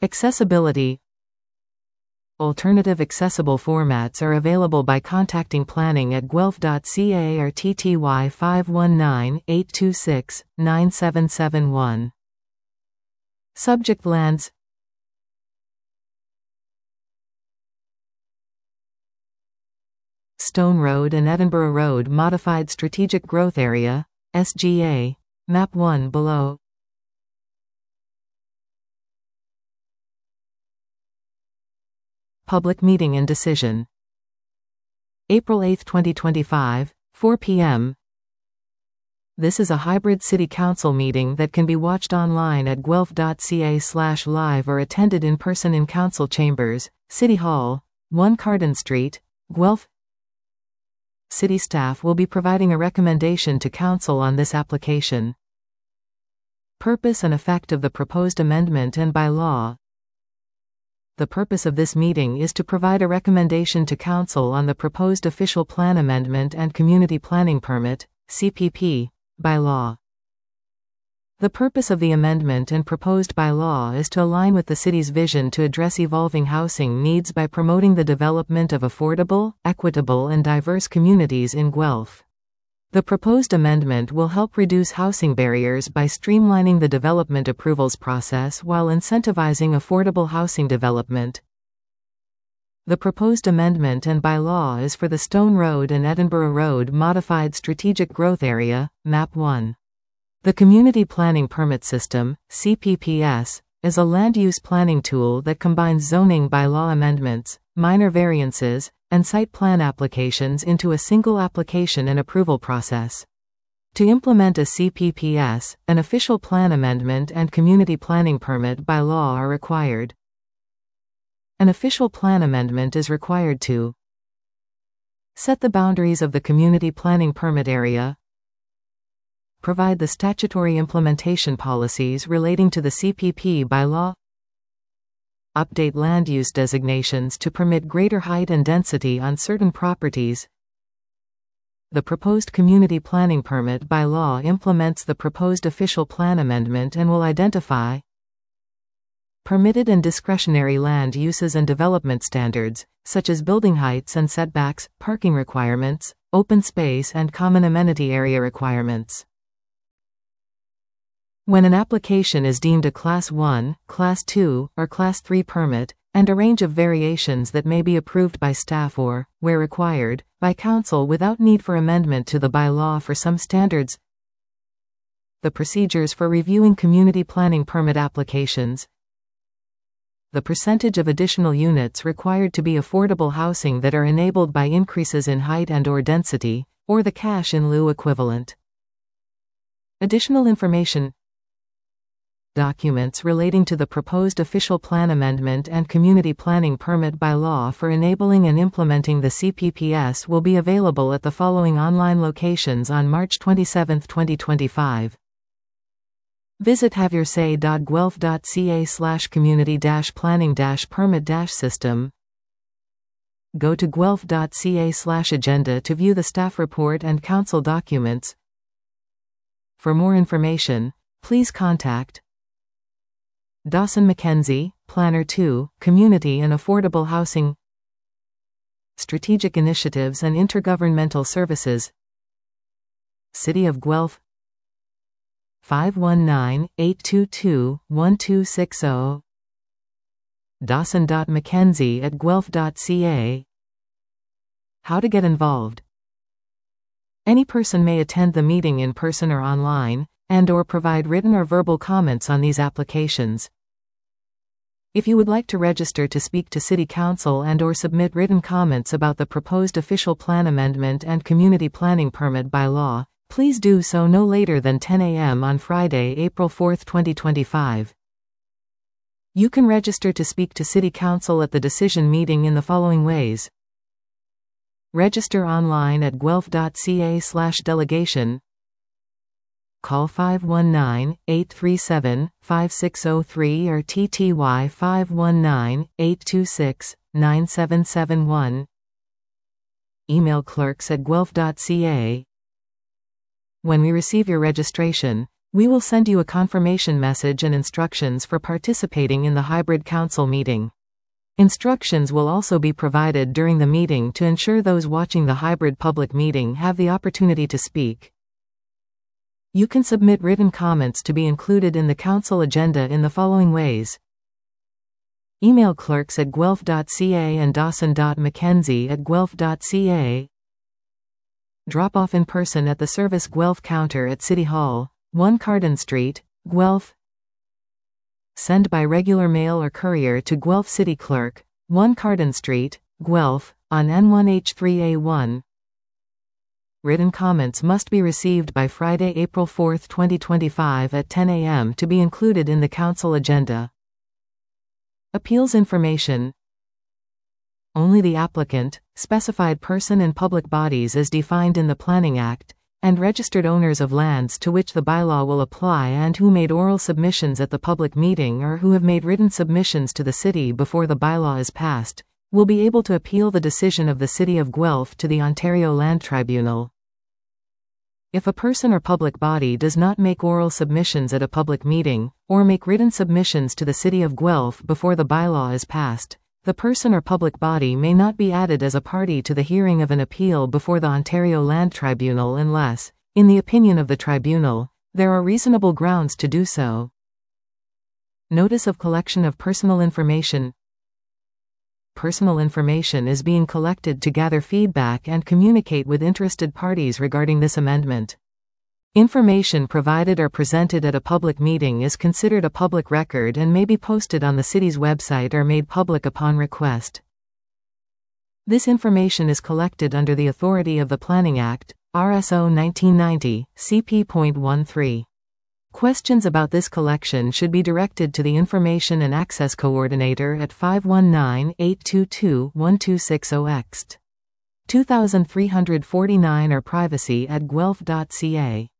Accessibility. Alternative accessible formats are available by contacting planning at guelph.ca or TTY 519-826-9771. Subject lands. Stone Road and Edinburgh Road Modified Strategic Growth Area, SGA, Map 1 below. Public meeting and decision. April 8, 2025, 4 p.m. This is a hybrid City Council meeting that can be watched online at guelph.ca/live or attended in person in Council Chambers, City Hall, 1 Carden Street, Guelph. City staff will be providing a recommendation to Council on this application. Purpose and effect of the proposed amendment and bylaw. The purpose of this meeting is to provide a recommendation to Council on the proposed Official Plan Amendment and Community Planning Permit, CPP, bylaw. The purpose of the amendment and proposed bylaw is to align with the City's vision to address evolving housing needs by promoting the development of affordable, equitable and diverse communities in Guelph. The proposed amendment will help reduce housing barriers by streamlining the development approvals process while incentivizing affordable housing development. The proposed amendment and bylaw is for the Stone Road and Edinburgh Road Modified Strategic Growth Area, Map 1. The Community Planning Permit System, CPPS, is a land use planning tool that combines zoning bylaw amendments, minor variances, and site plan applications into a single application and approval process. To implement a CPPS, an official plan amendment and community planning permit by law are required. An official plan amendment is required to set the boundaries of the community planning permit area, provide the statutory implementation policies relating to the CPP bylaw, update land use designations to permit greater height and density on certain properties. The proposed community planning permit by law implements the proposed official plan amendment and will identify permitted and discretionary land uses and development standards, such as building heights and setbacks, parking requirements, open space and common amenity area requirements. When an application is deemed a Class 1, Class 2, or Class 3 permit, and a range of variations that may be approved by staff or, where required, by Council without need for amendment to the bylaw for some standards. The procedures for reviewing community planning permit applications. The percentage of additional units required to be affordable housing that are enabled by increases in height and/or density, or the cash in lieu equivalent. Additional information. Documents relating to the proposed official plan amendment and community planning permit by law for enabling and implementing the CPPS will be available at the following online locations on March 27, 2025. Visit haveyoursay.guelph.ca/community-planning-permit-system. Go to guelph.ca/agenda to view the staff report and council documents. For more information, please contact Dawson McKenzie, Planner 2, Community and Affordable Housing, Strategic Initiatives and Intergovernmental Services, City of Guelph, 519-822-1260, Dawson.McKenzie@guelph.ca. How to get involved. Any person may attend the meeting in person or online, and/or provide written or verbal comments on these applications. If you would like to register to speak to City Council and/or submit written comments about the proposed official plan amendment and community planning permit by law, please do so no later than 10 a.m. on Friday, April 4, 2025. You can register to speak to City Council at the decision meeting in the following ways. Register online at guelph.ca/delegation. Call 519-837-5603 or TTY 519-826-9771. Email clerks@guelph.ca. When we receive your registration, We will send you a confirmation message and instructions for participating in the hybrid council meeting. Instructions will also be provided during the meeting to ensure those watching the hybrid public meeting have the opportunity to speak. You can submit written comments to be included in the council agenda in the following ways. Email clerks@guelph.ca and dawson.mckenzie@guelph.ca. Drop off in person at the Service Guelph counter at City Hall, 1 Carden Street, Guelph. Send by regular mail or courier to Guelph City Clerk, 1 Carden Street, Guelph, on N1H3A1. Written comments must be received by Friday, April 4, 2025 at 10 a.m. to be included in the council agenda. Appeals information. Only the applicant, specified person and public bodies as defined in the Planning Act, and registered owners of lands to which the bylaw will apply and who made oral submissions at the public meeting or who have made written submissions to the city before the bylaw is passed, will be able to appeal the decision of the City of Guelph to the Ontario Land Tribunal. If a person or public body does not make oral submissions at a public meeting, or make written submissions to the City of Guelph before the bylaw is passed, the person or public body may not be added as a party to the hearing of an appeal before the Ontario Land Tribunal unless, in the opinion of the tribunal, there are reasonable grounds to do so. Notice of collection of personal information. Personal information is being collected to gather feedback and communicate with interested parties regarding this amendment. Information provided or presented at a public meeting is considered a public record and may be posted on the city's website or made public upon request. This information is collected under the authority of the Planning Act, RSO 1990, CP.13. Questions about this collection should be directed to the Information and Access Coordinator at 519-822-1260 ext. 2349 or privacy@guelph.ca.